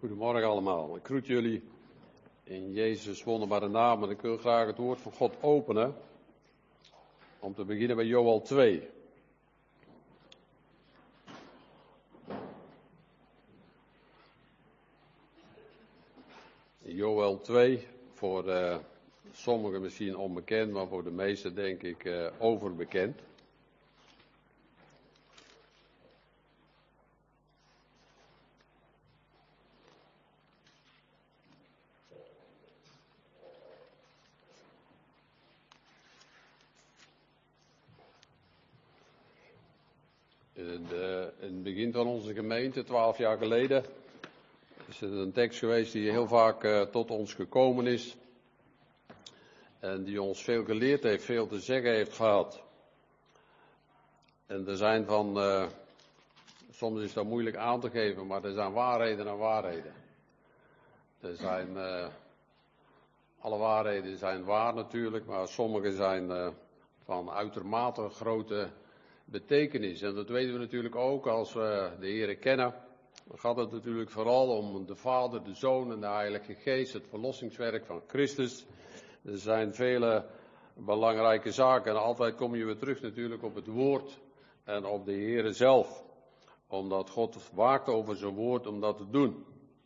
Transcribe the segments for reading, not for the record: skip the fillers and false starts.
Goedemorgen allemaal. Ik groet jullie in Jezus' wonderbare naam. En ik wil graag het woord van God openen. Om te beginnen bij Joël 2. Joël 2, voor sommigen misschien onbekend, maar voor de meesten denk ik overbekend. In het begin van onze gemeente, 12 jaar geleden, is het een tekst geweest die heel vaak tot ons gekomen is. En die ons veel geleerd heeft, veel te zeggen heeft gehad. En er zijn soms is dat moeilijk aan te geven, maar er zijn waarheden en waarheden. Alle waarheden zijn waar natuurlijk, maar sommige zijn van uitermate grote betekenis. En dat weten we natuurlijk ook als we de Heere kennen. Dan gaat het natuurlijk vooral om de Vader, de Zoon en de Heilige Geest, het verlossingswerk van Christus. Er zijn vele belangrijke zaken en altijd kom je weer terug natuurlijk op het woord en op de Heere zelf. Omdat God waakt over zijn woord om dat te doen.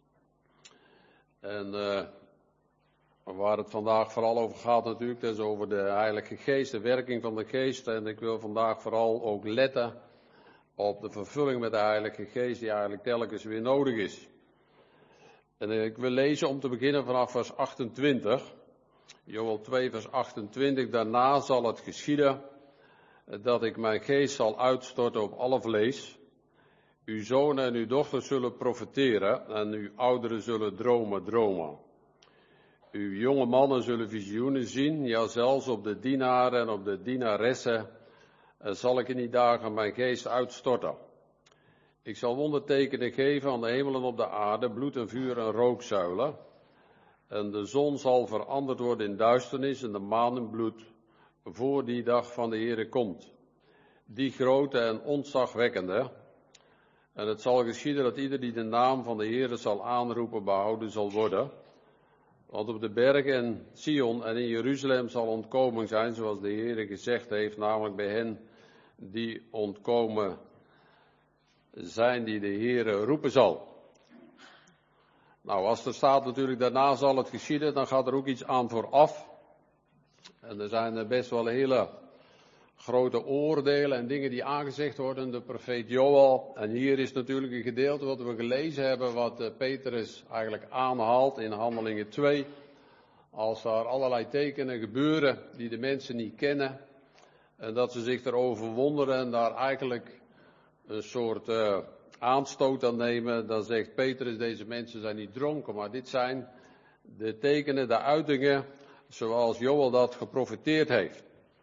En waar het vandaag vooral over gaat natuurlijk, dat is over de Heilige Geest, de werking van de Geest. En ik wil vandaag vooral ook letten op de vervulling met de Heilige Geest die eigenlijk telkens weer nodig is. En ik wil lezen om te beginnen vanaf vers 28. Joël 2 vers 28. Daarna zal het geschieden dat ik mijn geest zal uitstorten op alle vlees. Uw zonen en uw dochters zullen profeteren en uw ouderen zullen dromen. Uw jonge mannen zullen visioenen zien, ja zelfs op de dienaren en op de dienaressen zal ik in die dagen mijn geest uitstorten. Ik zal wondertekenen geven aan de hemel en op de aarde, bloed en vuur en rookzuilen. En de zon zal veranderd worden in duisternis en de maan in bloed, voor die dag van de Heere komt. Die grote en ontzagwekkende. En het zal geschieden dat ieder die de naam van de Heere zal aanroepen behouden zal worden. Want op de bergen in Sion en in Jeruzalem zal ontkoming zijn, zoals de Heere gezegd heeft, namelijk bij hen die ontkomen zijn, die de Heere roepen zal. Nou, als er staat natuurlijk, daarna zal het geschieden, dan gaat er ook iets aan vooraf. En er zijn best wel hele grote oordelen en dingen die aangezegd worden, de profeet Joël. En hier is natuurlijk een gedeelte wat we gelezen hebben, wat Petrus eigenlijk aanhaalt in Handelingen 2. Als daar allerlei tekenen gebeuren die de mensen niet kennen. En dat ze zich erover wonderen en daar eigenlijk een soort aanstoot aan nemen. Dan zegt Petrus, deze mensen zijn niet dronken, maar dit zijn de tekenen, de uitingen, zoals Joël dat geprofeteerd heeft.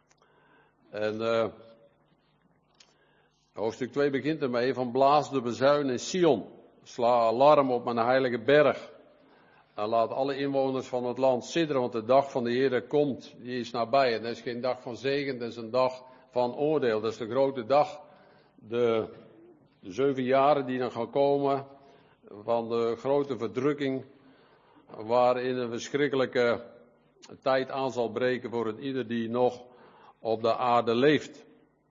En hoofdstuk 2 begint ermee van blaas de bezuin in Sion. Sla alarm op mijn heilige berg. En laat alle inwoners van het land sidderen, want de dag van de Heere komt. Die is nabij. En dat is geen dag van zegen, dat is een dag van oordeel. Dat is de grote dag. De 7 jaren die dan gaan komen van de grote verdrukking. Waarin een verschrikkelijke tijd aan zal breken voor het ieder die nog op de aarde leeft.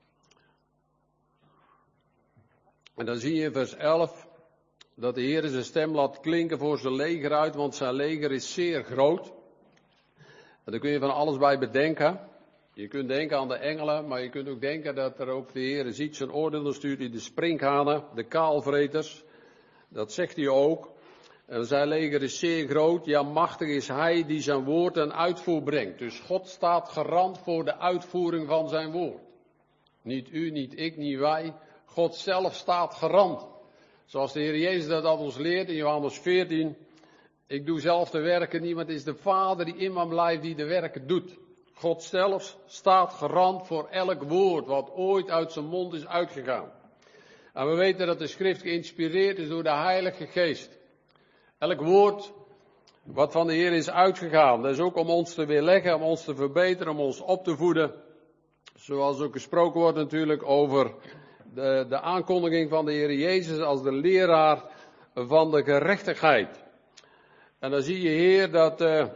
En dan zie je in vers 11 dat de Heer zijn stem laat klinken voor zijn leger uit, want zijn leger is zeer groot. En daar kun je van alles bij bedenken. Je kunt denken aan de engelen, maar je kunt ook denken dat er ook de Heer ziet zijn oordeel stuurt, die de sprinkhanen, de kaalvreters. Dat zegt hij ook. En zijn leger is zeer groot, ja machtig is hij die zijn woord ten uitvoer brengt. Dus God staat garant voor de uitvoering van zijn woord. Niet u, niet ik, niet wij. God zelf staat garant. Zoals de Heer Jezus dat ons leert in Johannes 14. Ik doe zelf de werken niet, maar het is de Vader die in me blijft die de werken doet. God zelf staat garant voor elk woord wat ooit uit zijn mond is uitgegaan. En we weten dat de schrift geïnspireerd is door de Heilige Geest. Elk woord wat van de Heer is uitgegaan, dat is ook om ons te weerleggen, om ons te verbeteren, om ons op te voeden. Zoals ook gesproken wordt natuurlijk over de aankondiging van de Heer Jezus als de leraar van de gerechtigheid. En dan zie je, Heer, dat de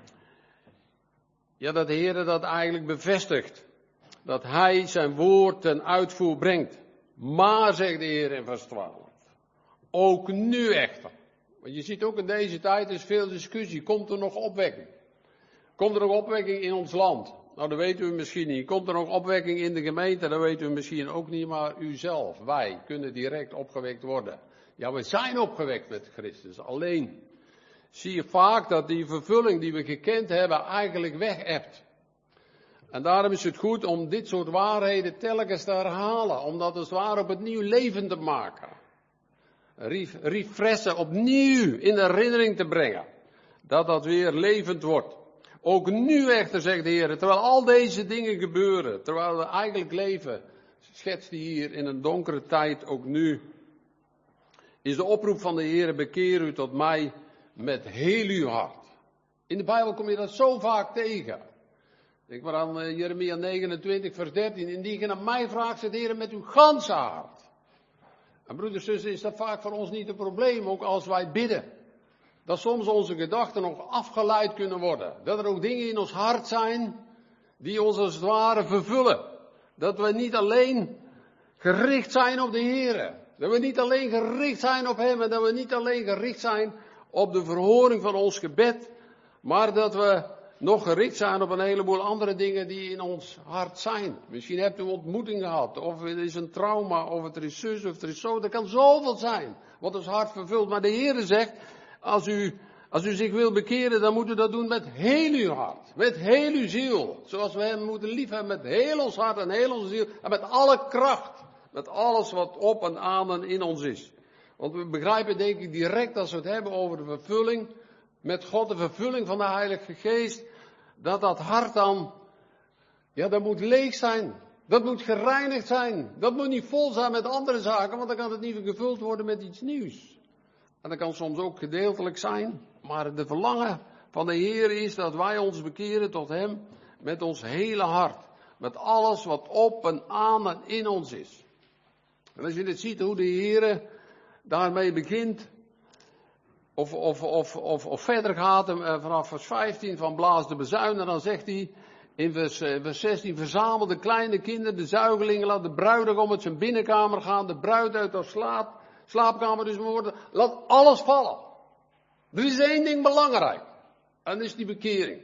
Heer dat eigenlijk bevestigt. Dat Hij zijn woord ten uitvoer brengt. Maar, zegt de Heer in vers 12, ook nu echter. Want je ziet ook in deze tijd is veel discussie. Komt er nog opwekking? Komt er nog opwekking in ons land? Nou, dat weten we misschien niet. Komt er nog opwekking in de gemeente? Dat weten we misschien ook niet, maar u zelf, wij, kunnen direct opgewekt worden. Ja, we zijn opgewekt met Christus. Alleen zie je vaak dat die vervulling die we gekend hebben eigenlijk weg hebt. En daarom is het goed om dit soort waarheden telkens te herhalen. Om dat als het ware opnieuw levend te maken. Refreshen, opnieuw in herinnering te brengen. Dat dat weer levend wordt. Ook nu echter, zegt de Heer, terwijl al deze dingen gebeuren, terwijl we eigenlijk leven, schetst hij hier in een donkere tijd, ook nu, is de oproep van de Heer, bekeer u tot mij met heel uw hart. In de Bijbel kom je dat zo vaak tegen. Denk maar aan Jeremia 29, vers 13. Indien je naar mij vraagt, zegt de Heer, met uw ganse hart. En broeders en zussen, is dat vaak voor ons niet een probleem, ook als wij bidden. Dat soms onze gedachten nog afgeleid kunnen worden. Dat er ook dingen in ons hart zijn die ons als het ware vervullen. Dat we niet alleen gericht zijn op de Heer. Dat we niet alleen gericht zijn op Hem en dat we niet alleen gericht zijn op de verhoring van ons gebed. Maar dat we nog gericht zijn op een heleboel andere dingen die in ons hart zijn. Misschien hebt u een ontmoeting gehad, of het is een trauma, of het is zus, of het is zo. Er kan zoveel zijn wat ons hart vervult. Maar de Heer zegt, als u zich wil bekeren, dan moet u dat doen met heel uw hart. Met heel uw ziel. Zoals we Hem moeten liefhebben met heel ons hart en heel onze ziel. En met alle kracht. Met alles wat op en aan en in ons is. Want we begrijpen denk ik direct als we het hebben over de vervulling met God, de vervulling van de Heilige Geest, dat hart dan, dat moet leeg zijn. Dat moet gereinigd zijn. Dat moet niet vol zijn met andere zaken, want dan kan het niet gevuld worden met iets nieuws. En dat kan soms ook gedeeltelijk zijn, maar de verlangen van de Heer is dat wij ons bekeren tot Hem met ons hele hart. Met alles wat op en aan en in ons is. En als je dit ziet hoe de Heer daarmee begint, of verder gaat, vanaf vers 15 van blaas de bezuin, en dan zegt hij in vers 16, verzamel de kleine kinderen, de zuigelingen, laat de bruidegom uit zijn binnenkamer gaan, de bruid uit haar slaapkamer, dus woorden, laat alles vallen. Er is één ding belangrijk, en dat is die bekering.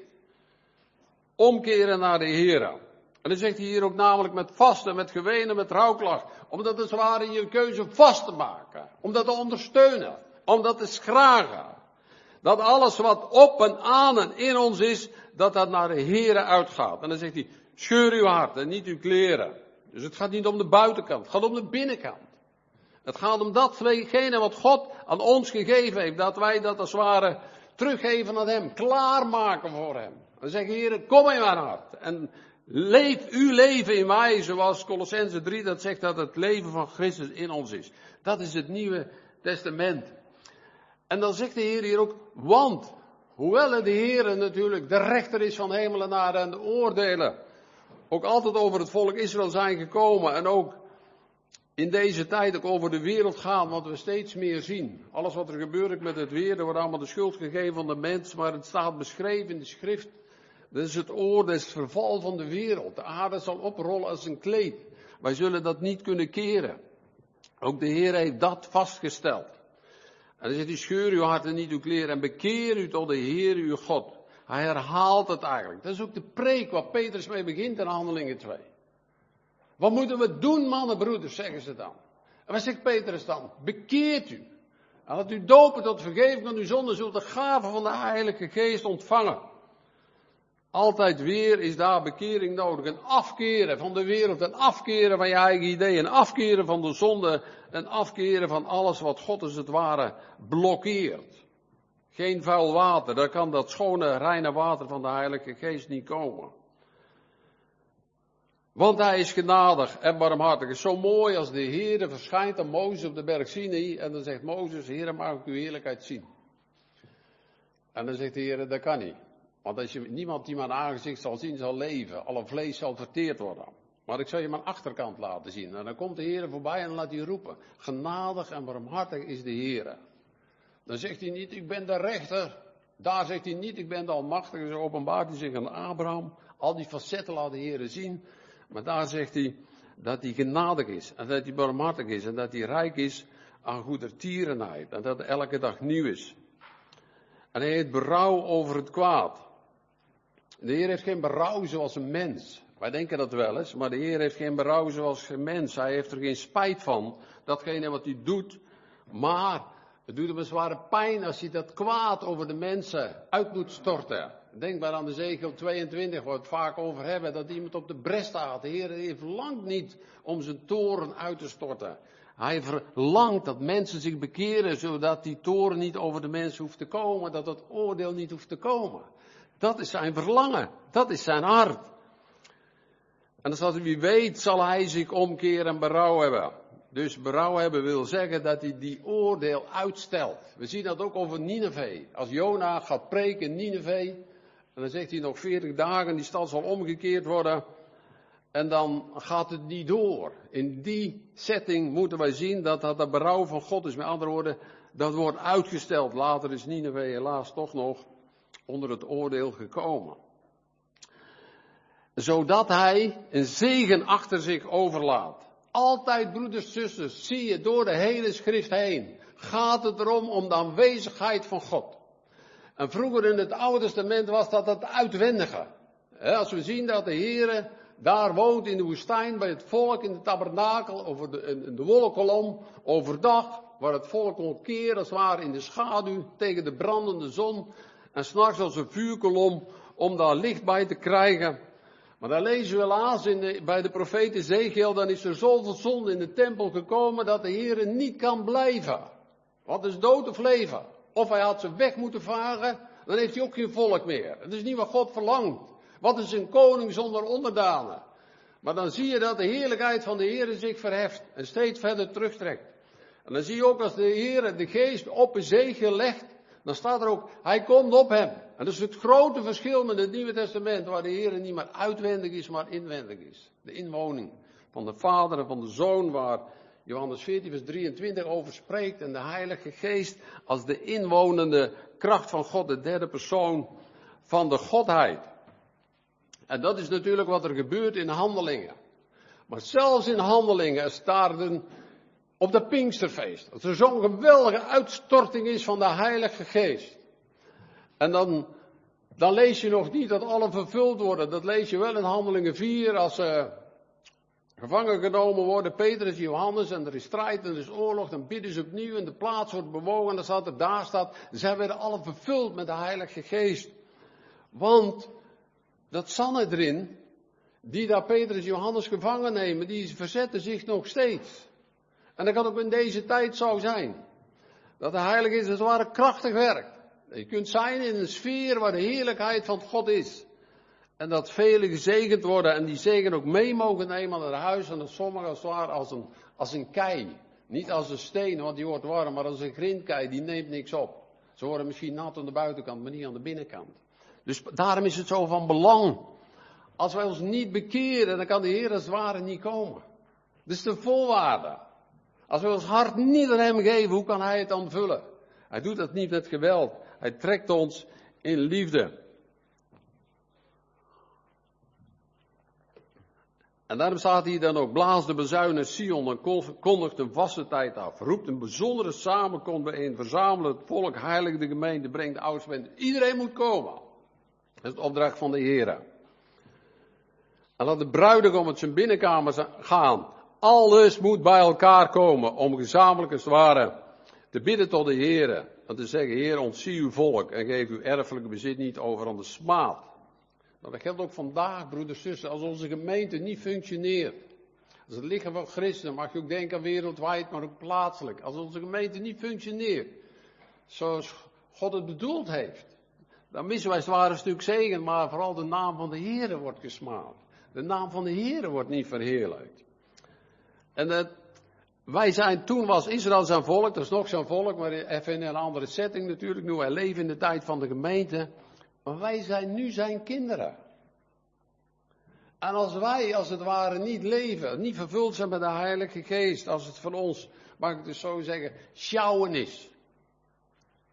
Omkeren naar de Heer. En dan zegt hij hier ook namelijk met vasten, met gewenen, met rouwklacht, om dat als het ware je keuze vast te maken, om dat te ondersteunen. Om dat te schragen. Dat alles wat op en aan en in ons is, dat naar de Heere uitgaat. En dan zegt hij, scheur uw hart en niet uw kleren. Dus het gaat niet om de buitenkant, het gaat om de binnenkant. Het gaat om datgene wat God aan ons gegeven heeft. Dat wij dat als het ware teruggeven aan Hem, klaarmaken voor Hem. Dan zegt de Heere, kom in mijn hart. En leef uw leven in mij, zoals Colossenzen 3 dat zegt dat het leven van Christus in ons is. Dat is het Nieuwe Testament. En dan zegt de Heer hier ook, want, hoewel de Heer natuurlijk de rechter is van hemel en aarde en de oordelen, ook altijd over het volk Israël zijn gekomen en ook in deze tijd ook over de wereld gaan, wat we steeds meer zien. Alles wat er gebeurt met het weer, er wordt allemaal de schuld gegeven van de mens, maar het staat beschreven in de schrift. Dat is het oordeel, dat is het verval van de wereld. De aarde zal oprollen als een kleed. Wij zullen dat niet kunnen keren. Ook de Heer heeft dat vastgesteld. En dan zegt hij, scheur uw hart en niet uw kleren en bekeer u tot de Heer uw God. Hij herhaalt het eigenlijk. Dat is ook de preek waar Petrus mee begint in Handelingen 2. Wat moeten we doen, mannen, broeders, zeggen ze dan. En wat zegt Petrus dan? Bekeert u. En laat u dopen tot vergeving van uw zonden, zult de gave van de Heilige Geest ontvangen. Altijd weer is daar bekering nodig. Een afkeren van de wereld, een afkeren van je eigen idee, een afkeren van de zonde, een afkeren van alles wat God als het ware blokkeert. Geen vuil water, daar kan dat schone, reine water van de Heilige Geest niet komen. Want hij is genadig en barmhartig. Het is zo mooi als de Heer verschijnt aan Mozes op de berg Sinai en dan zegt Mozes, Heer, mag ik uw heerlijkheid zien? En dan zegt de Heer, dat kan niet. Want als je niemand die mijn aangezicht zal zien, zal leven. Alle vlees zal verteerd worden. Maar ik zal je mijn achterkant laten zien. En dan komt de Heer voorbij en dan laat hij roepen. Genadig en barmhartig is de Heer. Dan zegt hij niet, ik ben de rechter. Daar zegt hij niet, ik ben de almachtige. Zo openbaart hij zich aan Abraham. Al die facetten laat de Heer zien. Maar daar zegt hij dat hij genadig is. En dat hij barmhartig is. En dat hij rijk is aan goedertierenheid. En dat het elke dag nieuw is. En hij heeft berouw over het kwaad. De Heer heeft geen berouw zoals een mens. Wij denken dat wel eens, maar de Heer heeft geen berouw zoals een mens. Hij heeft er geen spijt van, datgene wat hij doet. Maar het doet hem een zware pijn als hij dat kwaad over de mensen uit moet storten. Denk maar aan de Ezechiel 22, waar we het vaak over hebben, dat iemand op de bres staat. De Heer verlangt niet om zijn toorn uit te storten. Hij verlangt dat mensen zich bekeren, zodat die toorn niet over de mensen hoeft te komen, dat het oordeel niet hoeft te komen. Dat is zijn verlangen, dat is zijn hart. En dan staat er, wie weet zal hij zich omkeren en berouw hebben. Dus berouw hebben wil zeggen dat hij die oordeel uitstelt. We zien dat ook over Nineve. Als Jona gaat preken in Nineve, en dan zegt hij nog 40 dagen, die stad zal omgekeerd worden. En dan gaat het niet door. In die setting moeten wij zien dat dat de berouw van God is. Met andere woorden, dat wordt uitgesteld. Later is Nineve helaas toch nog onder het oordeel gekomen. Zodat hij een zegen achter zich overlaat. Altijd, broeders, zusters, zie je door de hele schrift heen. Gaat het erom om de aanwezigheid van God. En vroeger in het Oude Testament was dat het uitwendige. Als we zien dat de Heere daar woont in de woestijn bij het volk in de tabernakel, in de wolkenkolom, overdag, waar het volk kon keren als het ware in de schaduw tegen de brandende zon. En s'nachts als een vuurkolom om daar licht bij te krijgen. Maar dan lezen we helaas bij de profeet Ezechiel, dan is er zoveel zonde in de tempel gekomen dat de Heer niet kan blijven. Wat is dood of leven? Of hij had ze weg moeten vagen, dan heeft hij ook geen volk meer. Dat is niet wat God verlangt. Wat is een koning zonder onderdanen? Maar dan zie je dat de heerlijkheid van de Heer zich verheft en steeds verder terugtrekt. En dan zie je ook als de Heer de geest op Ezechiel legt, dan staat er ook, hij komt op hem. En dat is het grote verschil met het Nieuwe Testament, waar de Heer niet meer uitwendig is, maar inwendig is. De inwoning van de Vader en van de Zoon, waar Johannes 14 vers 23 over spreekt. En de Heilige Geest als de inwonende kracht van God, de derde persoon van de Godheid. En dat is natuurlijk wat er gebeurt in Handelingen. Maar zelfs in Handelingen staarden op dat Pinksterfeest. Dat er zo'n geweldige uitstorting is van de Heilige Geest. En dan lees je nog niet dat alle vervuld worden. Dat lees je wel in Handelingen 4 als ze gevangen genomen worden. Petrus, Johannes en er is strijd en er is oorlog. Dan bidden ze opnieuw en de plaats wordt bewogen. En dan staat er, daar staat, zij werden alle vervuld met de Heilige Geest. Want dat Sanhedrin, die daar Petrus, Johannes gevangen nemen, die verzetten zich nog steeds. En dat kan ook in deze tijd zo zijn. Dat de Heilige Geest als het ware krachtig werkt. Je kunt zijn in een sfeer waar de heerlijkheid van God is. En dat velen gezegend worden en die zegen ook mee mogen nemen naar huis. En dat sommigen als het ware als een kei. Niet als een steen, want die wordt warm, maar als een grindkei, die neemt niks op. Ze worden misschien nat aan de buitenkant, maar niet aan de binnenkant. Dus daarom is het zo van belang. Als wij ons niet bekeren, dan kan de Heer als het ware niet komen. Dat is de voorwaarde. Als we ons hart niet aan hem geven, hoe kan hij het dan vullen? Hij doet dat niet met geweld. Hij trekt ons in liefde. En daarom staat hier dan ook, blaas de bazuin in Sion en kondigt een vaste tijd af. Roept een bijzondere samenkomst bijeen, verzamel het volk, heilig de gemeente, breng de oudsten. Iedereen moet komen. Dat is de opdracht van de Heer. En laat de bruidegom uit zijn binnenkamers gaan. Alles moet bij elkaar komen om gezamenlijk als het ware te bidden tot de Heer. En te zeggen, Heer, ontzie uw volk en geef uw erfelijke bezit niet over aan de smaad. Maar dat geldt ook vandaag, broeders en zussen, als onze gemeente niet functioneert. Als het lichaam van christenen, mag je ook denken wereldwijd, maar ook plaatselijk. Als onze gemeente niet functioneert, zoals God het bedoeld heeft, dan missen wij zwaar een stuk zegen, maar vooral de naam van de Heer wordt gesmaald. De naam van de Heer wordt niet verheerlijkt. En toen was Israël zijn volk, dat is nog zijn volk, maar even in een andere setting natuurlijk. Nu wij leven in de tijd van de gemeente. Maar wij zijn nu zijn kinderen. En als wij, als het ware, niet leven, niet vervuld zijn met de Heilige Geest, als het van ons, mag ik dus zo zeggen, sjouwen is.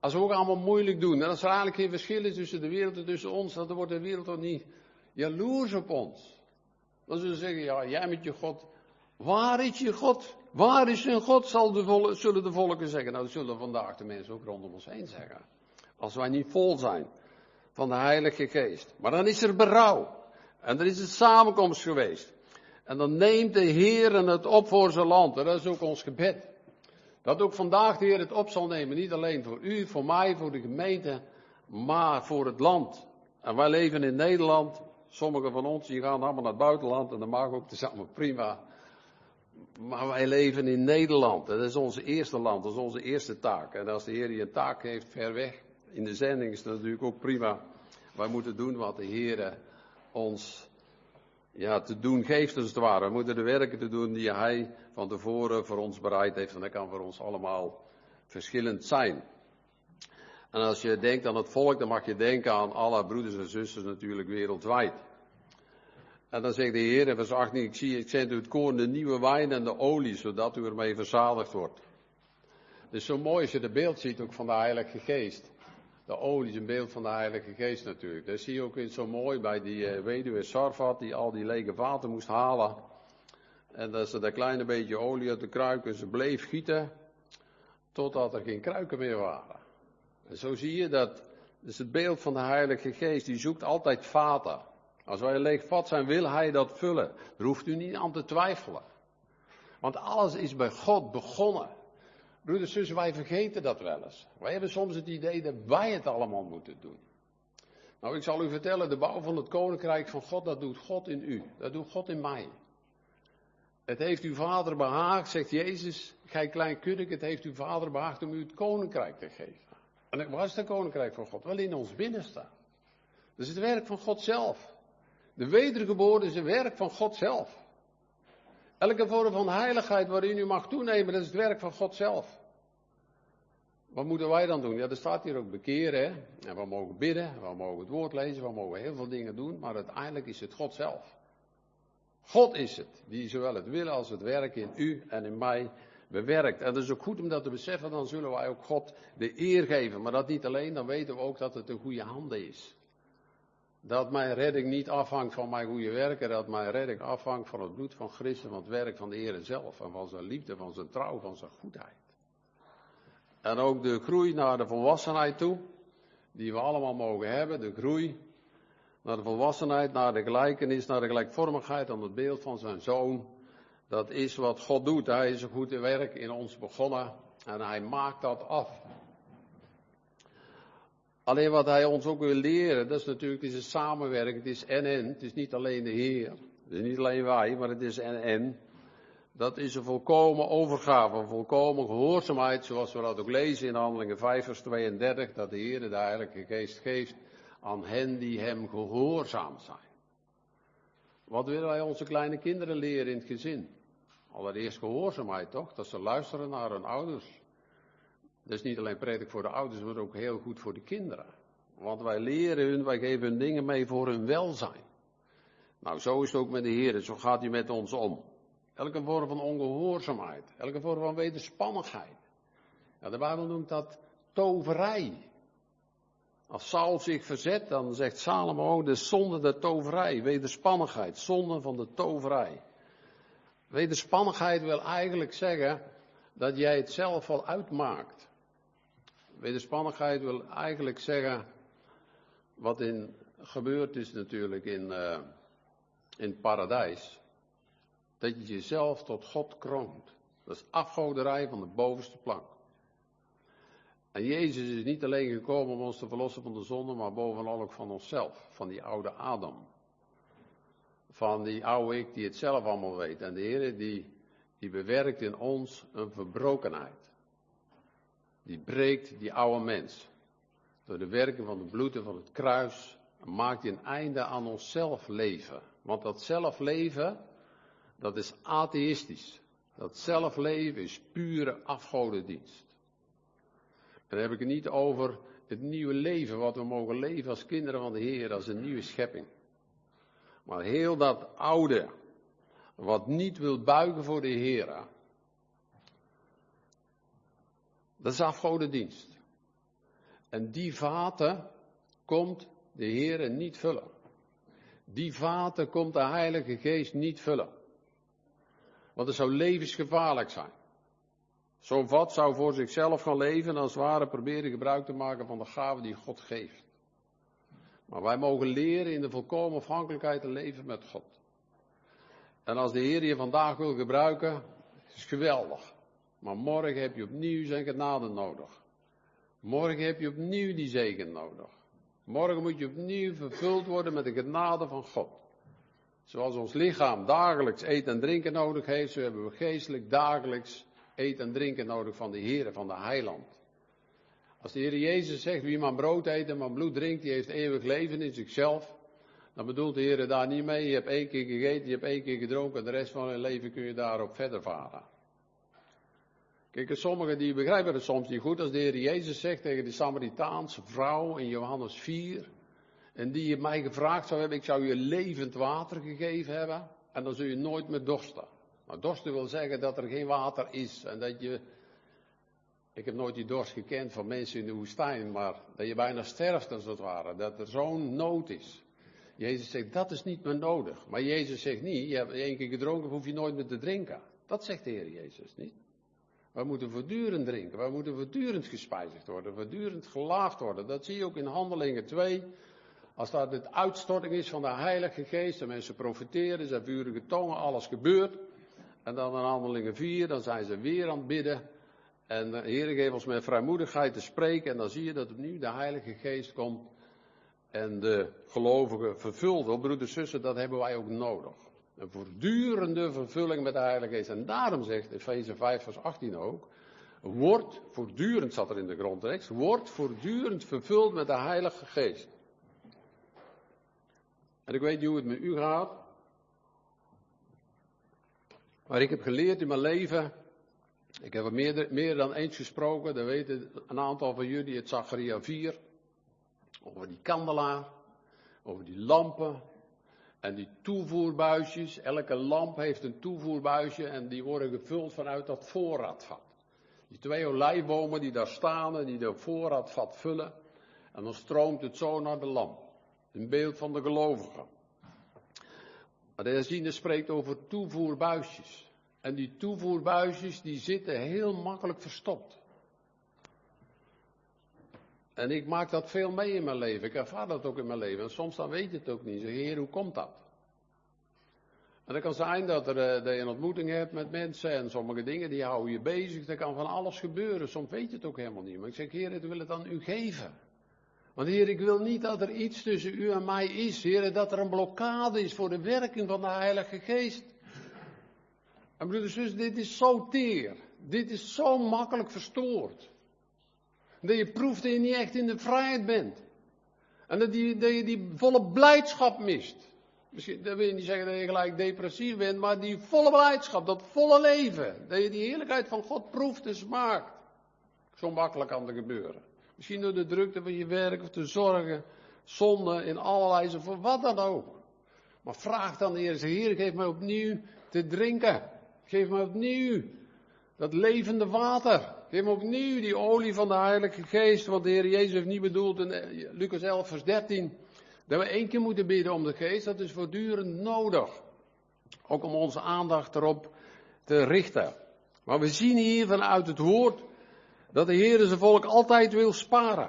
Als we ook allemaal moeilijk doen. En als er eigenlijk geen verschil is tussen de wereld en tussen ons, dan wordt de wereld toch niet jaloers op ons. Dan zullen ze zeggen, ja, jij met je God. Waar is je God? Waar is hun God, zullen de volken zeggen. Nou, dat zullen vandaag de mensen ook rondom ons heen zeggen. Als wij niet vol zijn van de Heilige Geest. Maar dan is er berouw. En er is een samenkomst geweest. En dan neemt de Heer het op voor zijn land. En dat is ook ons gebed. Dat ook vandaag de Heer het op zal nemen. Niet alleen voor u, voor mij, voor de gemeente. Maar voor het land. En wij leven in Nederland. Sommigen van ons die gaan allemaal naar het buitenland. En dat mag ook, dat is allemaal prima. Maar wij leven in Nederland. Dat is ons eerste land. Dat is onze eerste taak. En als de Heer je een taak heeft ver weg. In de zending is dat natuurlijk ook prima. Wij moeten doen wat de Heer ons te doen geeft als het ware. We moeten de werken te doen die Hij van tevoren voor ons bereid heeft. En dat kan voor ons allemaal verschillend zijn. En als je denkt aan het volk, dan mag je denken aan alle broeders en zusters natuurlijk wereldwijd. En dan zegt de Heer in vers 18, ik zend u het koorn, de nieuwe wijn en de olie, zodat u ermee verzadigd wordt. Het is zo mooi als je het beeld ziet ook van de Heilige Geest. De olie is een beeld van de Heilige Geest natuurlijk. Dat zie je ook weer zo mooi bij die weduwe Sarfat die al die lege vaten moest halen. En dat ze dat kleine beetje olie uit de kruiken, ze bleef gieten totdat er geen kruiken meer waren. En zo zie je dat, is het beeld van de Heilige Geest, die zoekt altijd vaten. Als wij een leeg vat zijn, wil Hij dat vullen. Daar hoeft u niet aan te twijfelen. Want alles is bij God begonnen. Broeders en zussen, wij vergeten dat wel eens. Wij hebben soms het idee dat wij het allemaal moeten doen. Nou, ik zal u vertellen, de bouw van het koninkrijk van God, dat doet God in u. Dat doet God in mij. Het heeft uw Vader behaagd, zegt Jezus, gij klein kuddek, het heeft uw Vader behaagd om u het koninkrijk te geven. En wat is het koninkrijk van God? Wel in ons binnenste. Dat is het werk van God zelf. De wedergeboorte is het werk van God zelf. Elke vorm van heiligheid waarin u mag toenemen, dat is het werk van God zelf. Wat moeten wij dan doen? Ja, er staat hier ook bekeren, hè. En we mogen bidden, we mogen het woord lezen, we mogen heel veel dingen doen, maar uiteindelijk is het God zelf. God is het, die zowel het willen als het werk in u en in mij bewerkt. En dat is ook goed om dat te beseffen, dan zullen wij ook God de eer geven. Maar dat niet alleen, dan weten we ook dat het een goede handen is. Dat mijn redding niet afhangt van mijn goede werken, dat mijn redding afhangt van het bloed van Christus, van het werk van de Heer zelf. En van zijn liefde, van zijn trouw, van zijn goedheid. En ook de groei naar de volwassenheid toe, die we allemaal mogen hebben, de groei naar de volwassenheid, naar de gelijkenis, naar de gelijkvormigheid aan het beeld van zijn Zoon. Dat is wat God doet. Hij is een goede werk in ons begonnen en hij maakt dat af. Alleen wat hij ons ook wil leren, dat is natuurlijk, het is een samenwerking, het is en. Het is niet alleen de Heer, het is niet alleen wij, maar het is en. Dat is een volkomen overgave, een volkomen gehoorzaamheid, zoals we dat ook lezen in Handelingen 5 vers 32, dat de Heer de Heilige Geest geeft aan hen die hem gehoorzaam zijn. Wat willen wij onze kleine kinderen leren in het gezin? Allereerst gehoorzaamheid toch, dat ze luisteren naar hun ouders. Dat is niet alleen prettig voor de ouders, maar ook heel goed voor de kinderen. Want wij leren hun, wij geven hun dingen mee voor hun welzijn. Nou, zo is het ook met de Heer, zo gaat hij met ons om. Elke vorm van ongehoorzaamheid, elke vorm van wederspannigheid. Ja, de Bijbel noemt dat toverij. Als Saul zich verzet, dan zegt Salomo, de zonde der toverij, wederspannigheid, zonde van de toverij. Wederspannigheid wil eigenlijk zeggen dat jij het zelf al uitmaakt. Wederspannigheid wil eigenlijk zeggen, wat gebeurd is natuurlijk in het paradijs, dat je jezelf tot God kroont. Dat is afgoderij van de bovenste plank. En Jezus is niet alleen gekomen om ons te verlossen van de zonde, maar bovenal ook van onszelf, van die oude Adam. Van die oude ik die het zelf allemaal weet. En de Heer die bewerkt in ons een verbrokenheid. Die breekt die oude mens. Door de werking van het bloed en van het kruis maakt hij een einde aan ons zelfleven. Want dat zelfleven, dat is atheïstisch. Dat zelfleven is pure afgodendienst. En dan heb ik het niet over het nieuwe leven, wat we mogen leven als kinderen van de Heer, als een nieuwe schepping. Maar heel dat oude, wat niet wil buigen voor de Heer, dat is afgodendienst. En die vaten komt de Heere niet vullen. Die vaten komt de Heilige Geest niet vullen. Want het zou levensgevaarlijk zijn. Zo'n vat zou voor zichzelf gaan leven en als het ware proberen gebruik te maken van de gave die God geeft. Maar wij mogen leren in de volkomen afhankelijkheid te leven met God. En als de Heer je vandaag wil gebruiken, het is geweldig. Maar morgen heb je opnieuw zijn genade nodig. Morgen heb je opnieuw die zegen nodig. Morgen moet je opnieuw vervuld worden met de genade van God. Zoals ons lichaam dagelijks eten en drinken nodig heeft, zo hebben we geestelijk dagelijks eten en drinken nodig van de Heer, van de Heiland. Als de Heer Jezus zegt, wie mijn brood eet en mijn bloed drinkt, die heeft eeuwig leven in zichzelf. Dan bedoelt de Heer daar niet mee, je hebt 1 keer gegeten, je hebt 1 keer gedronken en de rest van je leven kun je daarop verder varen. Kijk, sommigen die begrijpen het soms niet goed als de Heer Jezus zegt tegen de Samaritaanse vrouw in Johannes 4. En die mij gevraagd zou hebben, ik zou je levend water gegeven hebben en dan zul je nooit meer dorsten. Nou, dorsten wil zeggen dat er geen water is en dat je, ik heb nooit die dorst gekend van mensen in de woestijn, maar dat je bijna sterft als het ware, dat er zo'n nood is. Jezus zegt, dat is niet meer nodig. Maar Jezus zegt niet, je hebt 1 keer gedronken, hoef je nooit meer te drinken. Dat zegt de Heer Jezus niet. We moeten voortdurend drinken, we moeten voortdurend gespijzigd worden, voortdurend gelaafd worden. Dat zie je ook in Handelingen 2. Als dat de uitstorting is van de Heilige Geest, de mensen profiteren, zijn vurige tongen, alles gebeurt. En dan in Handelingen 4, dan zijn ze weer aan het bidden. En de Heer geeft ons met vrijmoedigheid te spreken. En dan zie je dat opnieuw de Heilige Geest komt. En de gelovigen vervuld. Wel, broeders en zussen, dat hebben wij ook nodig. Een voortdurende vervulling met de Heilige Geest. En daarom zegt Efeze 5 vers 18 ook. Wordt voortdurend, staat er in de grondtekst. Wordt voortdurend vervuld met de Heilige Geest. En ik weet niet hoe het met u gaat. Maar ik heb geleerd in mijn leven. Ik heb er meer dan eens gesproken. Dat weten een aantal van jullie. Het Zacharia 4. Over die kandelaar. Over die lampen. En die toevoerbuisjes. Elke lamp heeft een toevoerbuisje. En die worden gevuld vanuit dat voorraadvat. Die 2 olijfbomen die daar staan. En die dat voorraadvat vullen. En dan stroomt het zo naar de lamp. Een beeld van de gelovigen. Maar de herziene spreekt over toevoerbuisjes. En die toevoerbuisjes die zitten heel makkelijk verstopt. En ik maak dat veel mee in mijn leven. Ik ervaar dat ook in mijn leven. En soms dan weet je het ook niet. Zeg, Heer, hoe komt dat? En het kan zijn dat je een ontmoeting hebt met mensen. En sommige dingen die houden je bezig. Er kan van alles gebeuren. Soms weet je het ook helemaal niet. Maar ik zeg, Heer, ik wil het aan u geven. Want Heer, ik wil niet dat er iets tussen u en mij is, Heer, dat er een blokkade is voor de werking van de Heilige Geest. En broeders en zussen, dit is zo teer. Dit is zo makkelijk verstoord. Dat je proeft dat je niet echt in de vrijheid bent. En dat je die volle blijdschap mist. Misschien, dat wil je niet zeggen dat je gelijk depressief bent, maar die volle blijdschap, dat volle leven. Dat je die heerlijkheid van God proeft en smaakt. Zo makkelijk kan er gebeuren. Misschien door de drukte van je werk of de zorgen, zonde in allerlei, voor wat dan ook. Maar vraag dan de Heer, zeg, Heer, geef mij opnieuw te drinken. Geef mij opnieuw dat levende water. Geef me opnieuw die olie van de Heilige Geest. Want de Heer Jezus heeft niet bedoeld in Lucas 11 vers 13 dat we 1 keer moeten bidden om de Geest. Dat is voortdurend nodig. Ook om onze aandacht erop te richten. Maar we zien hier vanuit het woord dat de Heer zijn volk altijd wil sparen.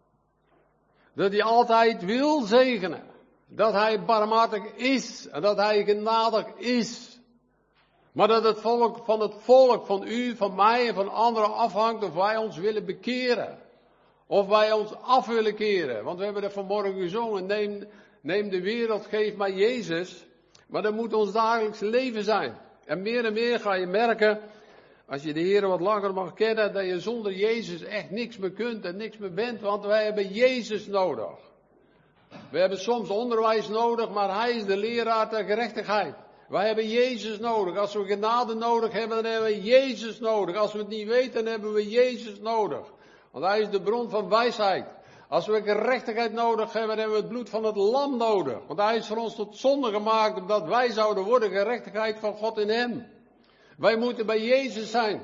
Dat hij altijd wil zegenen. Dat hij barmhartig is en dat hij genadig is. Maar dat het volk van u, van mij en van anderen afhangt of wij ons willen bekeren. Of wij ons af willen keren. Want we hebben er vanmorgen gezongen, neem de wereld, geef mij Jezus. Maar dat moet ons dagelijks leven zijn. En meer ga je merken, als je de Heer wat langer mag kennen, dat je zonder Jezus echt niks meer kunt en niks meer bent. Want wij hebben Jezus nodig. We hebben soms onderwijs nodig, maar Hij is de leraar der gerechtigheid. Wij hebben Jezus nodig. Als we genade nodig hebben, dan hebben we Jezus nodig. Als we het niet weten, dan hebben we Jezus nodig. Want Hij is de bron van wijsheid. Als we gerechtigheid nodig hebben, dan hebben we het bloed van het lam nodig. Want Hij is voor ons tot zonde gemaakt, omdat wij zouden worden gerechtigheid van God in Hem. Wij moeten bij Jezus zijn. De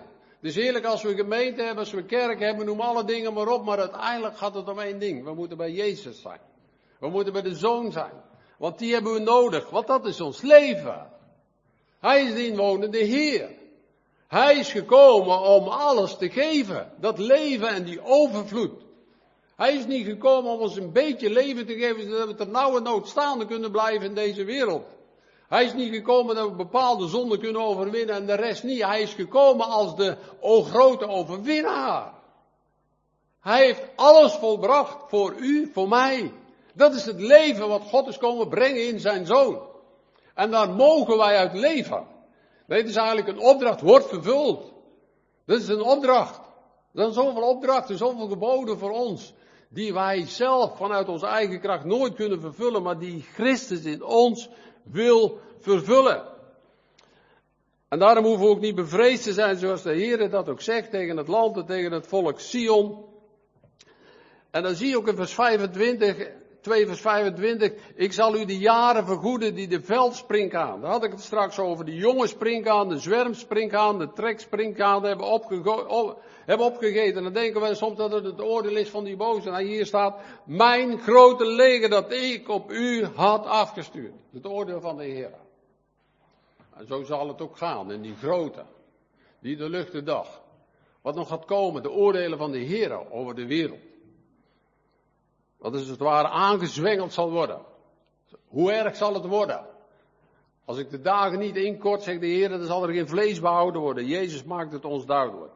is heerlijk als we gemeente hebben, als we kerk hebben, noem alle dingen maar op, maar uiteindelijk gaat het om één ding. We moeten bij Jezus zijn. We moeten bij de Zoon zijn. Want die hebben we nodig, want dat is ons leven. Hij is de inwonende Heer. Hij is gekomen om alles te geven. Dat leven en die overvloed. Hij is niet gekomen om ons een beetje leven te geven, zodat we ter nauwe nood staande kunnen blijven in deze wereld. Hij is niet gekomen dat we bepaalde zonden kunnen overwinnen en de rest niet. Hij is gekomen als de grote overwinnaar. Hij heeft alles volbracht voor u, voor mij. Dat is het leven wat God is komen brengen in zijn Zoon. En daar mogen wij uit leven. Nee, het is eigenlijk een opdracht, wordt vervuld. Dat is een opdracht. Er zijn zoveel opdrachten, zoveel geboden voor ons, die wij zelf vanuit onze eigen kracht nooit kunnen vervullen, maar die Christus in ons wil vervullen. En daarom hoeven we ook niet bevreesd te zijn, zoals de Heer dat ook zegt tegen het land en tegen het volk Sion. En dan zie je ook in vers 25, 2 vers 25, ik zal u de jaren vergoeden die de veldsprinkhaan. Daar had ik het straks over, de jonge sprinkhaan, de zwermsprinkhaan, de treksprinkhaan hebben opgegeten. En dan denken wij soms dat het oordeel is van die boze. En hier staat, mijn grote leger dat ik op u had afgestuurd. Het oordeel van de Heer. En zo zal het ook gaan in die grote, die de luchte dag. Wat nog gaat komen, de oordelen van de Heer over de wereld. Dat is het ware aangezwengeld zal worden. Hoe erg zal het worden? Als ik de dagen niet inkort, zegt de Heer, dan zal er geen vlees behouden worden. Jezus maakt het ons duidelijk.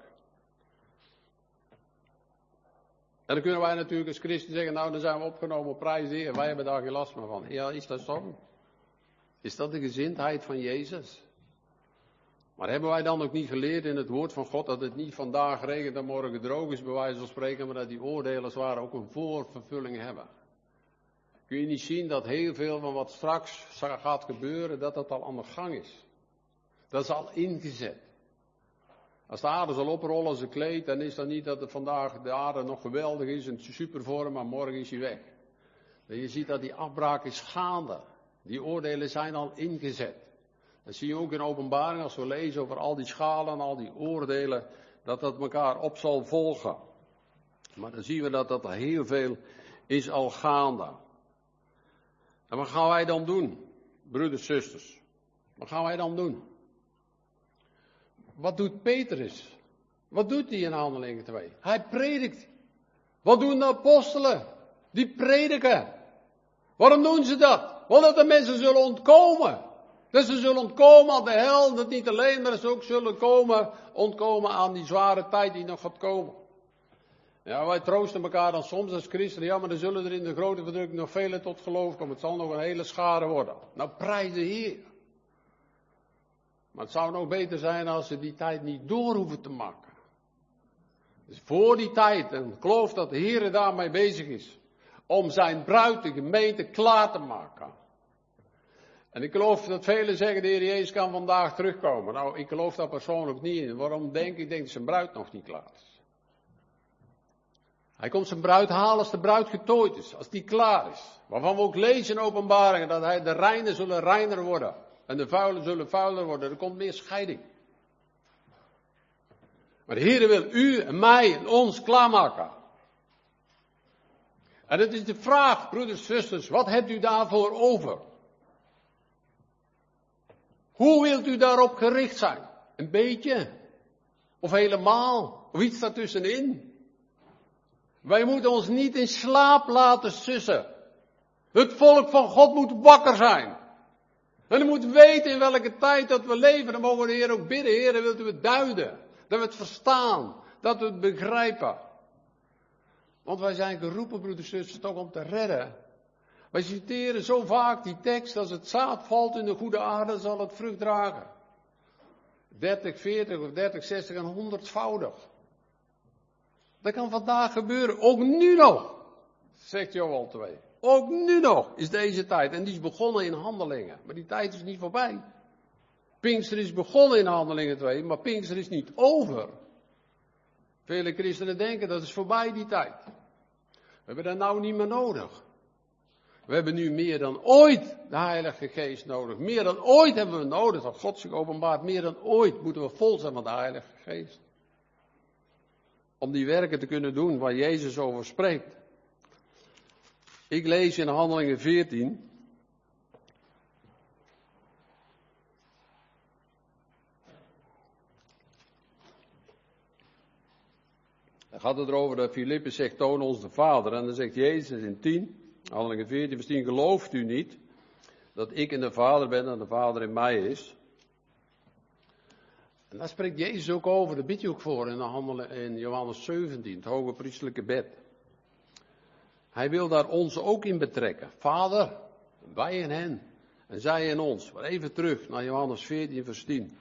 En dan kunnen wij natuurlijk als christen zeggen, nou dan zijn we opgenomen, prijs de Heer. Wij hebben daar geen last meer van. Ja, is dat zo? Is dat de gezindheid van Jezus? Maar hebben wij dan ook niet geleerd in het woord van God dat het niet vandaag regent en morgen droog is, bij wijze van spreken, maar dat die oordelen als het ware ook een voorvervulling hebben? Kun je niet zien dat heel veel van wat straks gaat gebeuren, dat dat al aan de gang is? Dat is al ingezet. Als de aarde zal oprollen als een kleed, dan is dat niet dat het vandaag de aarde nog geweldig is en supervorm, maar morgen is hij weg. En je ziet dat die afbraak is gaande. Die oordelen zijn al ingezet. Dat zie je ook in Openbaring als we lezen over al die schalen en al die oordelen, dat dat elkaar op zal volgen. Maar dan zien we dat er heel veel is al gaande. En wat gaan wij dan doen, broeders, zusters? Wat gaan wij dan doen? Wat doet Petrus? Wat doet hij in Handelingen 2? Hij predikt. Wat doen de apostelen? Die prediken. Waarom doen ze dat? Want dat de mensen zullen ontkomen. Dat ze zullen ontkomen aan de hel, dat niet alleen, maar dat ze ook zullen ontkomen aan die zware tijd die nog gaat komen. Ja, wij troosten elkaar dan soms als christenen, ja, maar dan zullen er in de grote verdrukking nog velen tot geloof komen. Het zal nog een hele schare worden. Nou, prijs de Heer. Maar het zou nog beter zijn als ze die tijd niet door hoeven te maken. Dus voor die tijd, en ik geloof dat de Heer daarmee bezig is, om zijn bruid, de gemeente, klaar te maken. En ik geloof dat velen zeggen, de Heer Jezus kan vandaag terugkomen. Nou, ik geloof daar persoonlijk niet in. Waarom denk ik? Ik denk dat zijn bruid nog niet klaar is. Hij komt zijn bruid halen als de bruid getooid is, als die klaar is. Waarvan we ook lezen in Openbaringen, dat de reinen zullen reiner worden. En de vuilen zullen vuiler worden. Er komt meer scheiding. Maar de Heer wil u en mij en ons klaarmaken. En het is de vraag, broeders en zusters, wat hebt u daarvoor over? Hoe wilt u daarop gericht zijn? Een beetje? Of helemaal? Of iets daartussenin? Wij moeten ons niet in slaap laten sussen. Het volk van God moet wakker zijn. En hij moet weten in welke tijd dat we leven. Dan mogen we de Heer ook bidden. Heer, wilt u het duiden? Dat we het verstaan. Dat we het begrijpen. Want wij zijn geroepen, broeders en zusters, toch om te redden. Wij citeren zo vaak die tekst, als het zaad valt in de goede aarde, zal het vrucht dragen. 30, 40 of 30, 60 en 100voudig. Dat kan vandaag gebeuren, ook nu nog, zegt Joel 2. Ook nu nog is deze tijd, en die is begonnen in Handelingen, maar die tijd is niet voorbij. Pinkster is begonnen in Handelingen 2, maar Pinkster is niet over. Vele christenen denken dat is voorbij die tijd. We hebben dat nou niet meer nodig. We hebben nu meer dan ooit de Heilige Geest nodig. Meer dan ooit hebben we nodig dat God zich openbaart. Meer dan ooit moeten we vol zijn van de Heilige Geest. om die werken te kunnen doen waar Jezus over spreekt. Ik lees in Handelingen 14. Dan gaat het erover dat Filippus zegt, toon ons de Vader. En dan zegt Jezus in 10, Handelingen 14, vers 10, gelooft u niet dat ik in de Vader ben en de Vader in mij is? En daar spreekt Jezus ook over, daar bid je ook voor in Johannes 17, het hoge priestelijke bed. Hij wil daar ons ook in betrekken. Vader, wij en hen en zij en ons. Maar even terug naar Johannes 14, vers 10.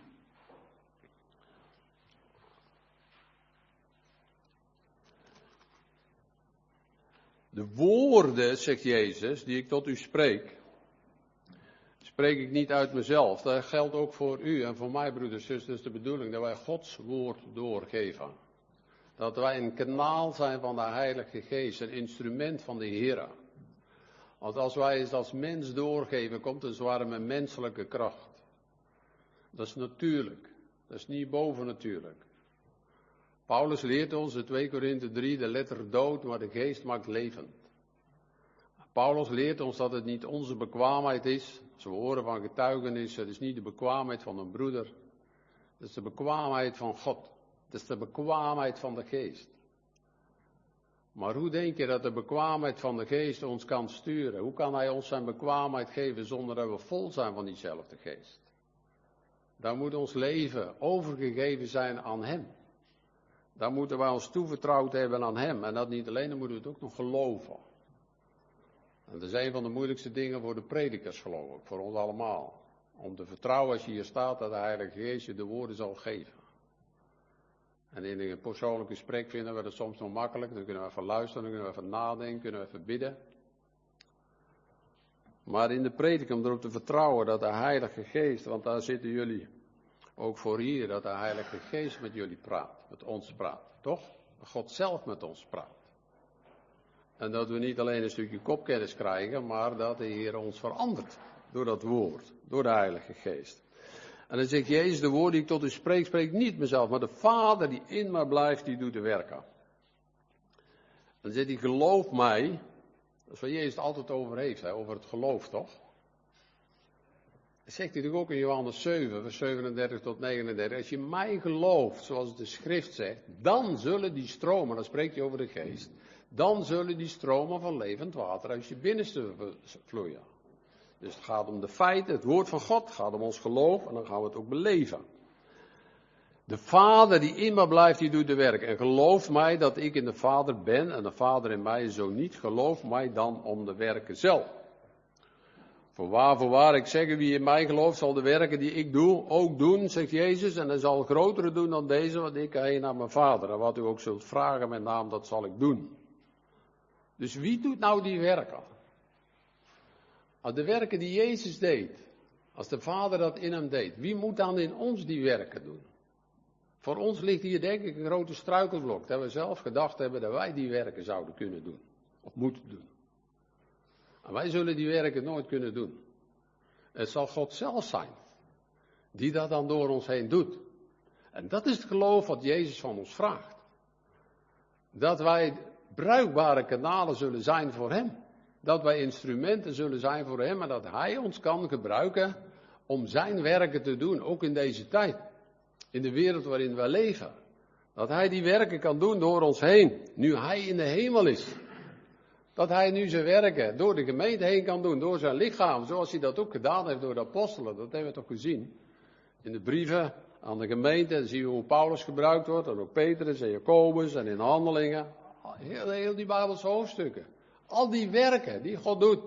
De woorden, zegt Jezus, die ik tot u spreek, spreek ik niet uit mezelf. Dat geldt ook voor u en voor mij, broeders en zusters, de bedoeling dat wij Gods woord doorgeven. Dat wij een kanaal zijn van de Heilige Geest, een instrument van de Heer. Want als wij het als mens doorgeven, komt het zwaar met menselijke kracht. Dat is natuurlijk, dat is niet bovennatuurlijk. Paulus leert ons in 2 Korinthe 3, de letter dood, maar de geest maakt levend. Paulus leert ons dat het niet onze bekwaamheid is. Als we horen van getuigenissen, het is niet de bekwaamheid van een broeder. Het is de bekwaamheid van God. Het is de bekwaamheid van de geest. Maar hoe denk je dat de bekwaamheid van de geest ons kan sturen? Hoe kan hij ons zijn bekwaamheid geven zonder dat we vol zijn van diezelfde geest? Dan moet ons leven overgegeven zijn aan hem. Dan moeten wij ons toevertrouwd hebben aan hem. En dat niet alleen, dan moeten we het ook nog geloven. En dat is een van de moeilijkste dingen voor de predikers, geloof ik, voor ons allemaal. Om te vertrouwen als je hier staat dat de Heilige Geest je de woorden zal geven. En in een persoonlijk gesprek vinden we dat soms nog makkelijk. Dan kunnen we even luisteren, dan kunnen we even nadenken, kunnen we even bidden. Maar in de predik om erop te vertrouwen dat de Heilige Geest, want daar zitten jullie ook voor hier, dat de Heilige Geest met jullie praat, met ons praat, toch? Dat God zelf met ons praat. En dat we niet alleen een stukje kopkennis krijgen, maar dat de Heer ons verandert door dat woord, door de Heilige Geest. En dan zegt Jezus, de woorden die ik tot u spreek, spreek niet mezelf, maar de Vader die in mij blijft, die doet de werken. En dan zegt hij, geloof mij, dat is waar Jezus het altijd over heeft, over het geloof toch? Dat zegt hij ook in Johannes 7, vers 37 tot 39. Als je mij gelooft, zoals de schrift zegt, dan zullen die stromen, dan spreekt hij over de geest, dan zullen die stromen van levend water uit je binnenste vloeien. Dus het gaat om de feiten, het woord van God, het gaat om ons geloof en dan gaan we het ook beleven. De Vader die in mij blijft, die doet de werk. En geloof mij dat ik in de Vader ben en de Vader in mij zo niet. Geloof mij dan om de werken zelf. Voorwaar, ik zeg, wie in mij gelooft, zal de werken die ik doe, ook doen, zegt Jezus. En hij zal grotere doen dan deze, want ik ga heen naar mijn Vader. En wat u ook zult vragen met naam, dat zal ik doen. Dus wie doet nou die werken? Als de werken die Jezus deed, als de Vader dat in hem deed, wie moet dan in ons die werken doen? Voor ons ligt hier denk ik een grote struikelblok, dat we zelf gedacht hebben dat wij die werken zouden kunnen doen, of moeten doen. En wij zullen die werken nooit kunnen doen. Het zal God zelf zijn, die dat dan door ons heen doet. En dat is het geloof wat Jezus van ons vraagt. Dat wij bruikbare kanalen zullen zijn voor hem. Dat wij instrumenten zullen zijn voor hem en dat hij ons kan gebruiken om zijn werken te doen, ook in deze tijd. In de wereld waarin wij leven. Dat hij die werken kan doen door ons heen, nu hij in de hemel is. Dat hij nu zijn werken door de gemeente heen kan doen, door zijn lichaam, zoals hij dat ook gedaan heeft door de apostelen. Dat hebben we toch gezien. In de brieven aan de gemeente, dan zien we hoe Paulus gebruikt wordt, en ook Petrus en Jacobus en in Handelingen. Heel die Bijbelse hoofdstukken. Al die werken die God doet,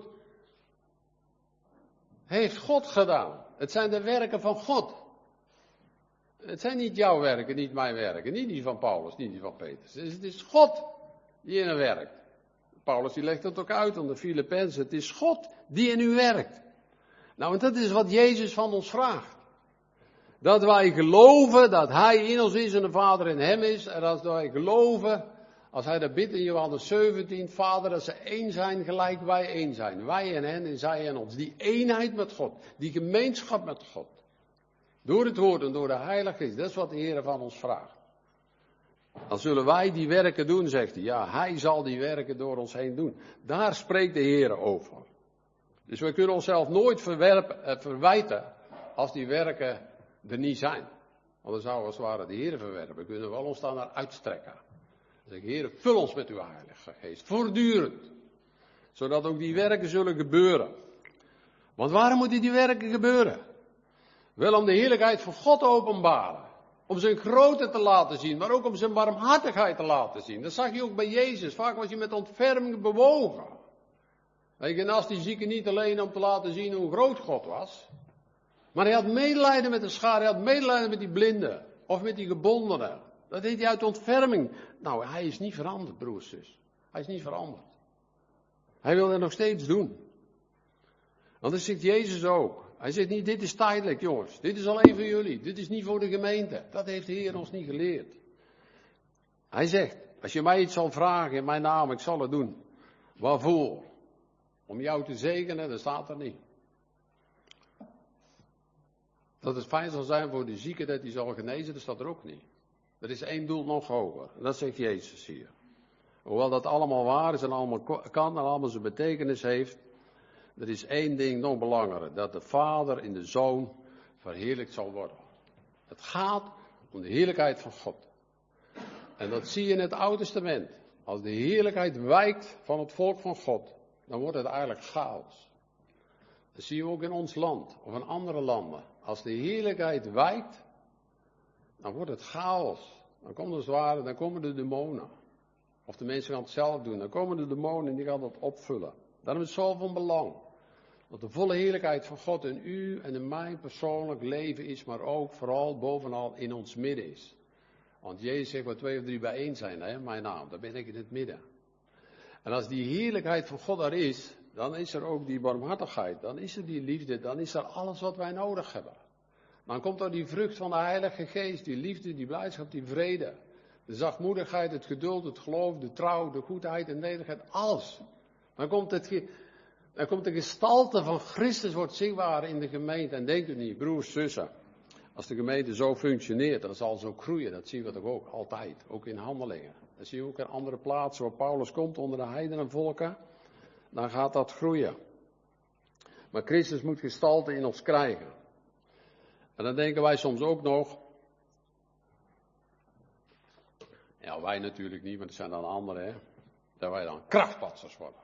heeft God gedaan. Het zijn de werken van God. Het zijn niet jouw werken, niet mijn werken, niet die van Paulus, niet die van Petrus. Het is God die in hem werkt. Paulus die legt het ook uit aan de Filippenzen. Het is God die in u werkt. Nou, en dat is wat Jezus van ons vraagt. Dat wij geloven dat hij in ons is en de Vader in hem is. En als wij geloven, als hij dat bidt in Johannes 17, Vader, dat ze één zijn gelijk wij één zijn. Wij en hen en zij en ons. Die eenheid met God, die gemeenschap met God. Door het woord en door de Heilige Geest, dat is wat de Heer van ons vraagt. Dan zullen wij die werken doen, zegt hij. Ja, hij zal die werken door ons heen doen. Daar spreekt de Heer over. Dus we kunnen onszelf nooit verwijten als die werken er niet zijn. Want dan zou als het ware de Heer verwerpen. We kunnen wel ons daar naar uitstrekken. Dan zeg ik, Heer, vul ons met uw Heilige Geest. Voortdurend. Zodat ook die werken zullen gebeuren. Want waarom moeten die werken gebeuren? Wel om de heerlijkheid van God te openbaren. Om zijn grootte te laten zien, maar ook om zijn barmhartigheid te laten zien. Dat zag je ook bij Jezus. Vaak was hij met ontferming bewogen. Hij genas die zieken niet alleen om te laten zien hoe groot God was. Maar hij had medelijden met de schare, hij had medelijden met die blinden. Of met die gebondenen. Dat deed hij uit ontferming. Nou, hij is niet veranderd, broers en zus. Hij is niet veranderd. Hij wil dat nog steeds doen. Want dat zegt Jezus ook. Hij zegt niet, dit is tijdelijk, jongens. Dit is alleen voor jullie. Dit is niet voor de gemeente. Dat heeft de Heer ons niet geleerd. Hij zegt, als je mij iets zal vragen in mijn naam, ik zal het doen. Waarvoor? Om jou te zegenen, dat staat er niet. Dat het fijn zal zijn voor de zieke dat hij zal genezen, dat staat er ook niet. Er is één doel nog hoger. En dat zegt Jezus hier. Hoewel dat allemaal waar is en allemaal kan en allemaal zijn betekenis heeft. Er is één ding nog belangrijker. Dat de Vader in de Zoon verheerlijkt zal worden. Het gaat om de heerlijkheid van God. En dat zie je in het Oude Testament. Als de heerlijkheid wijkt van het volk van God, dan wordt het eigenlijk chaos. Dat zie je ook in ons land of in andere landen. Als de heerlijkheid wijkt, dan wordt het chaos. Dan komt het ware, dan komen de demonen. Of de mensen gaan het zelf doen. Dan komen de demonen en die gaan dat opvullen. Daarom is het zo van belang. Dat de volle heerlijkheid van God in u en in mijn persoonlijk leven is, maar ook vooral bovenal in ons midden is. Want Jezus zegt, waar 2 of 3 bijeen zijn, hè, mijn naam, daar ben ik in het midden. En als die heerlijkheid van God er is, dan is er ook die barmhartigheid, dan is er die liefde, dan is er alles wat wij nodig hebben. Dan komt er die vrucht van de Heilige Geest, die liefde, die blijdschap, die vrede. De zachtmoedigheid, het geduld, het geloof, de trouw, de goedheid, de nederigheid, alles. Dan komt de gestalte van Christus wordt zichtbaar in de gemeente. En denkt u niet, broers, zussen, als de gemeente zo functioneert, dan zal ze ook groeien. Dat zien we toch ook altijd, ook in handelingen. Dat zie je ook in andere plaatsen waar Paulus komt onder de heidenenvolken. Dan gaat dat groeien. Maar Christus moet gestalte in ons krijgen. En dan denken wij soms ook nog, ja wij natuurlijk niet, want het zijn dan anderen, hè, dat wij dan krachtpatsers worden.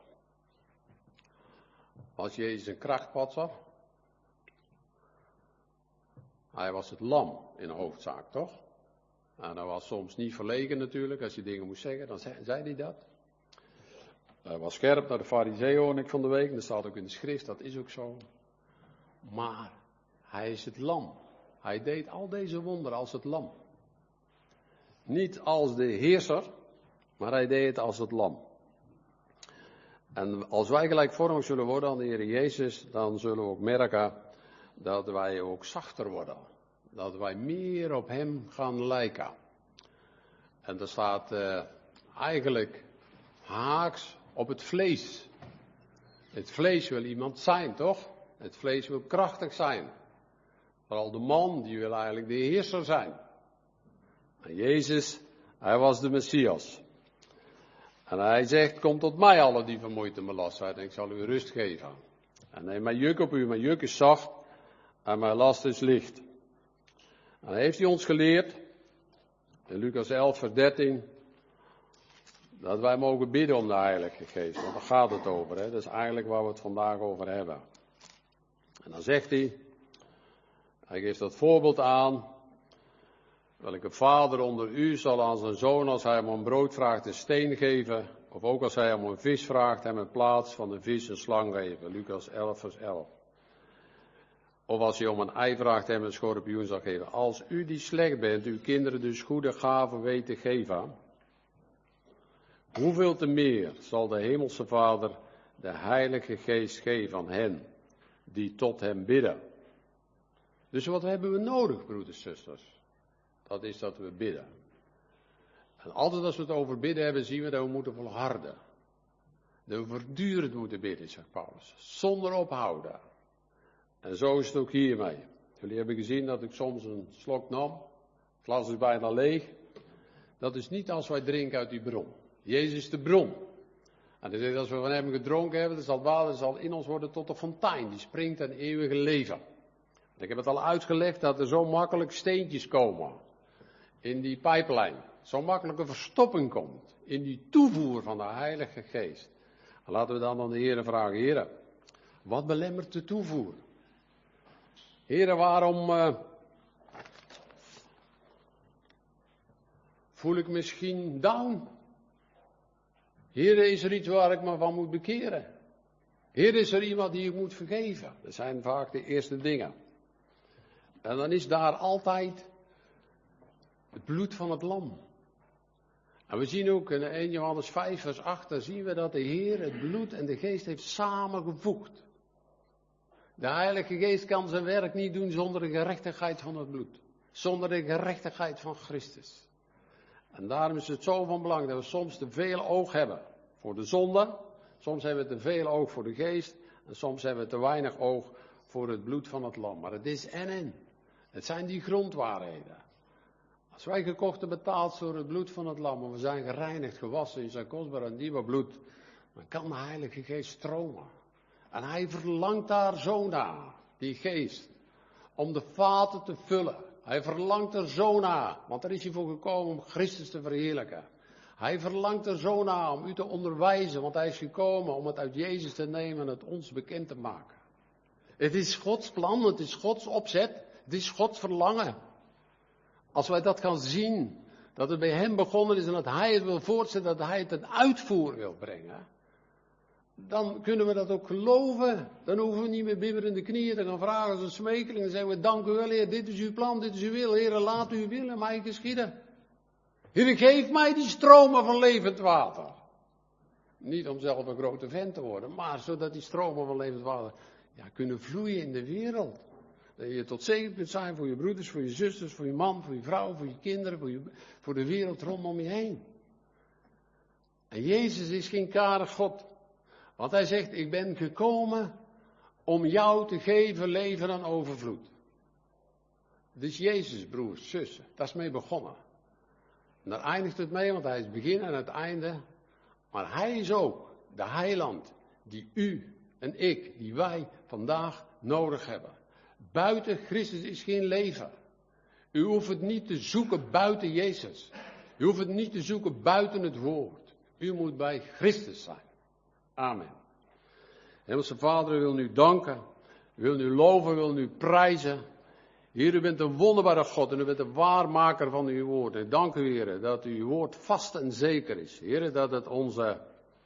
Was Jezus een krachtpatser? Hij was het lam in de hoofdzaak, toch? Nou, dat was soms niet verlegen natuurlijk, als je dingen moest zeggen, dan zei hij dat. Hij was scherp naar de Farizeeën, hoorde ik van de week, dat staat ook in de schrift, dat is ook zo. Maar hij is het lam. Hij deed al deze wonderen als het lam. Niet als de heerser, maar hij deed het als het lam. En als wij gelijkvormig zullen worden aan de Heer Jezus, dan zullen we ook merken dat wij ook zachter worden. Dat wij meer op hem gaan lijken. En dat staat eigenlijk haaks op het vlees. Het vlees wil iemand zijn, toch? Het vlees wil krachtig zijn. Vooral de man, die wil eigenlijk de heerser zijn. En Jezus, hij was de Messias. En hij zegt, kom tot mij alle die vermoeid en belast zijn en ik zal u rust geven. En neem mijn juk op u, mijn juk is zacht en mijn last is licht. En dan heeft hij ons geleerd, in Lucas 11 vers 13, dat wij mogen bidden om de Heilige Geest. Want daar gaat het over, hè? Dat is eigenlijk waar we het vandaag over hebben. En dan zegt hij geeft dat voorbeeld aan. Welke vader onder u zal aan zijn zoon, als hij hem om brood vraagt, een steen geven? Of ook als hij hem om een vis vraagt, hem in plaats van een vis een slang geven? Lucas 11 vers 11. Of als hij om een ei vraagt, hem een schorpioen zal geven. Als u die slecht bent, uw kinderen dus goede gaven weten geven, hoeveel te meer zal de hemelse Vader de Heilige Geest geven aan hen die tot hem bidden? Dus wat hebben we nodig, broeders en zusters? Dat is dat we bidden. En altijd als we het over bidden hebben, zien we dat we moeten volharden. Dat we voortdurend moeten bidden, zegt Paulus. Zonder ophouden. En zo is het ook hiermee. Jullie hebben gezien dat ik soms een slok nam. Het glas is bijna leeg. dat is niet als wij drinken uit die bron. Jezus is de bron. En hij zegt, als we van hem gedronken hebben, dan zal het water zal in ons worden tot een fontein. Die springt aan eeuwige leven. Ik heb het al uitgelegd dat er zo makkelijk steentjes komen in die pijplijn. Zo makkelijk een verstopping komt in die toevoer van de Heilige Geest. En laten we dan aan de Heere vragen, Heere, wat belemmert de toevoer? Heere, waarom voel ik misschien down? Heere, is er iets waar ik me van moet bekeren? Heere, is er iemand die ik moet vergeven? Dat zijn vaak de eerste dingen. En dan is daar altijd het bloed van het lam. En we zien ook in 1 Johannes 5 vers 8, daar zien we dat de Heer het bloed en de geest heeft samengevoegd. De Heilige Geest kan zijn werk niet doen zonder de gerechtigheid van het bloed. Zonder de gerechtigheid van Christus. En daarom is het zo van belang dat we soms te veel oog hebben voor de zonde. Soms hebben we te veel oog voor de geest. En soms hebben we te weinig oog voor het bloed van het lam. Maar het is en. Het zijn die grondwaarheden. Als wij gekocht en betaald door het bloed van het lam. En we zijn gereinigd, gewassen in zijn kostbaar en dierbaar bloed. Dan kan de Heilige Geest stromen. En hij verlangt daar zo naar, die geest. Om de vaten te vullen. Hij verlangt er zo naar, want daar is hij voor gekomen om Christus te verheerlijken. Hij verlangt er zo naar om u te onderwijzen, want hij is gekomen om het uit Jezus te nemen en het ons bekend te maken. Het is Gods plan, het is Gods opzet, het is Gods verlangen. Als wij dat gaan zien, dat het bij hem begonnen is en dat hij het wil voortzetten, dat hij het ten uitvoer wil brengen. Dan kunnen we dat ook geloven. Dan hoeven we niet meer bibberende knieën te gaan vragen als een smekeling. Dan zeggen we, dank u wel, Heer, dit is uw plan, dit is uw wil. Heer, laat uw wil in mij geschieden. Heer, geef mij die stromen van levend water. Niet om zelf een grote vent te worden, maar zodat die stromen van levend water kunnen vloeien in de wereld. Dat je tot zegen kunt zijn voor je broeders, voor je zusters, voor je man, voor je vrouw, voor je kinderen, voor de wereld rondom je heen. En Jezus is geen karig God. Want hij zegt, ik ben gekomen om jou te geven leven en overvloed. Dus Jezus, broers, zussen, daar is mee begonnen. En daar eindigt het mee, want hij is het begin en het einde. Maar hij is ook de heiland die u en ik, die wij vandaag nodig hebben. Buiten Christus is geen leven. U hoeft het niet te zoeken buiten Jezus. U hoeft het niet te zoeken buiten het woord. U moet bij Christus zijn. Amen. Hemelse Vader, u wil nu danken, u wil nu loven, u wil nu prijzen. Heer, u bent een wonderbare God en u bent de waarmaker van uw woord. En dank u, Heer, dat uw woord vast en zeker is. Heer, dat het onze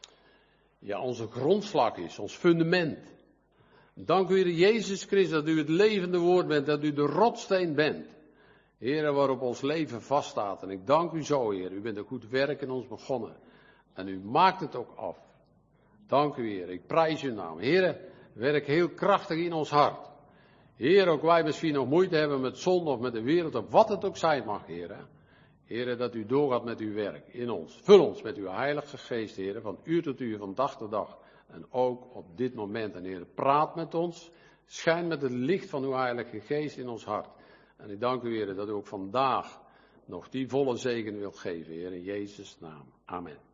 grondslag is, ons fundament. Dank u, Heer Jezus Christus, dat u het levende woord bent, dat u de rotsteen bent. Heer, waarop ons leven vaststaat. En ik dank u zo, Heer, u bent een goed werk in ons begonnen. En u maakt het ook af. Dank u, Heer. Ik prijs uw naam. Heer, werk heel krachtig in ons hart. Heer, ook wij misschien nog moeite hebben met zonde of met de wereld, of wat het ook zijn mag, Heer. Heer, dat u doorgaat met uw werk in ons. Vul ons met uw Heilige Geest, Heer, van uur tot uur, van dag tot dag. En ook op dit moment. En Heer, praat met ons. Schijn met het licht van uw Heilige Geest in ons hart. En ik dank u, Heer, dat u ook vandaag nog die volle zegen wilt geven, Heer, in Jezus' naam. Amen.